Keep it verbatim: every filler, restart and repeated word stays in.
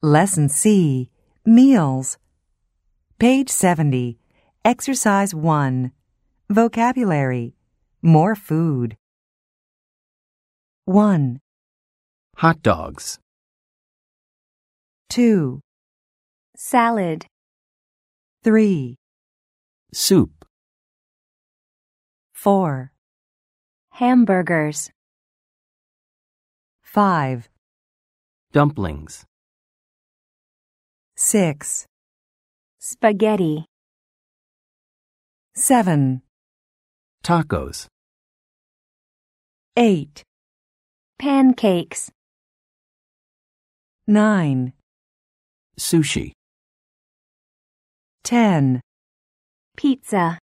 Lesson C. Meals. Page seventy. Exercise one. Vocabulary. More food. one, Hot dogs. two, Salad. three, Soup. four, Hamburgers. five, Dumplings. six, Spaghetti. seven, Tacos. eight, Pancakes. nine, Sushi. ten. Pizza.